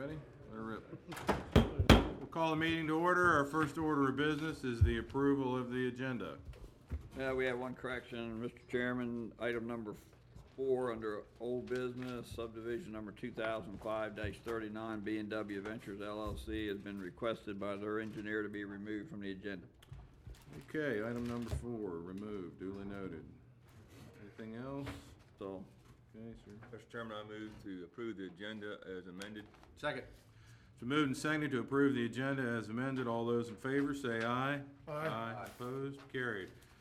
Ready? Let her rip. We'll call the meeting to order. Our first order of business is the approval of the agenda. We have one correction, Mr. Chairman. Item number 4 under old business, subdivision number 2005-39, B&W Ventures LLC has been requested by their engineer to be removed from the agenda. Okay, item number 4, removed, duly noted. Anything else? So, Okay, sir. Mr. Chairman, I move to approve the agenda as amended. Second. So moved and seconded to approve the agenda as amended. All those in favor say aye. Aye. Opposed? Carried.